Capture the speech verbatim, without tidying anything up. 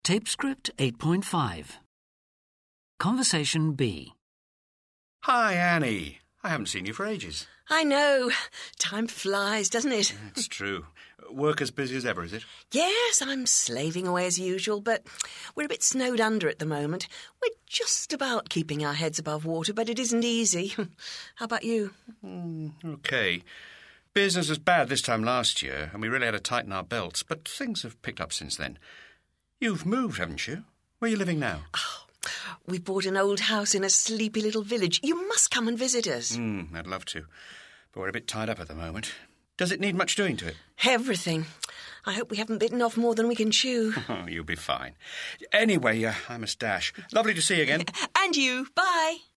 Tape script eight point five. Conversation B. Hi, Annie. I haven't seen you for ages. I know. Time flies, doesn't it? It's true. Work as busy as ever, is it? Yes, I'm slaving away as usual, but we're a bit snowed under at the moment. We're just about keeping our heads above water, but it isn't easy. How about you? Mm, OK. Business was bad this time last year, and we really had to tighten our belts, but things have picked up since then. You've moved, haven't you? Where are you living now? Oh, we bought an old house in a sleepy little village. You must come and visit us. Mm, I'd love to, but we're a bit tied up at the moment. Does it need much doing to it? Everything. I hope we haven't bitten off more than we can chew. Oh, you'll be fine. Anyway, uh, I must dash. Lovely to see you again. And you. Bye.